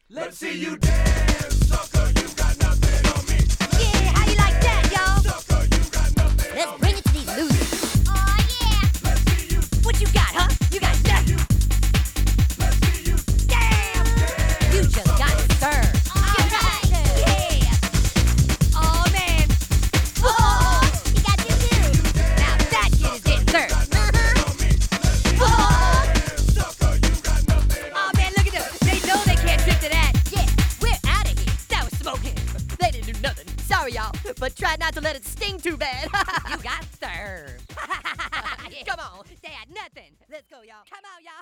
Let's see you dance, sucker, you got nothing on me. Yeah, how you like that, y'all? Sucker, you got nothing Let's on bring me. it to these losers. Oh, yeah. Let's see you, What you got, huh? You got nothing. let's see you. Damn! You just got served. All right. Yeah. Oh, man. Whoa! He got you, too. Now that kid is getting served. Whoa! Sucker, you got nothing on Oh, man, look at them. They know they can't trip to that. Yeah, we're out of here. That was smoking. They didn't do nothing. Sorry, y'all, but try not to let it sting too bad. You got served. Come on. They had nothing. Let's go, y'all. Come on, y'all.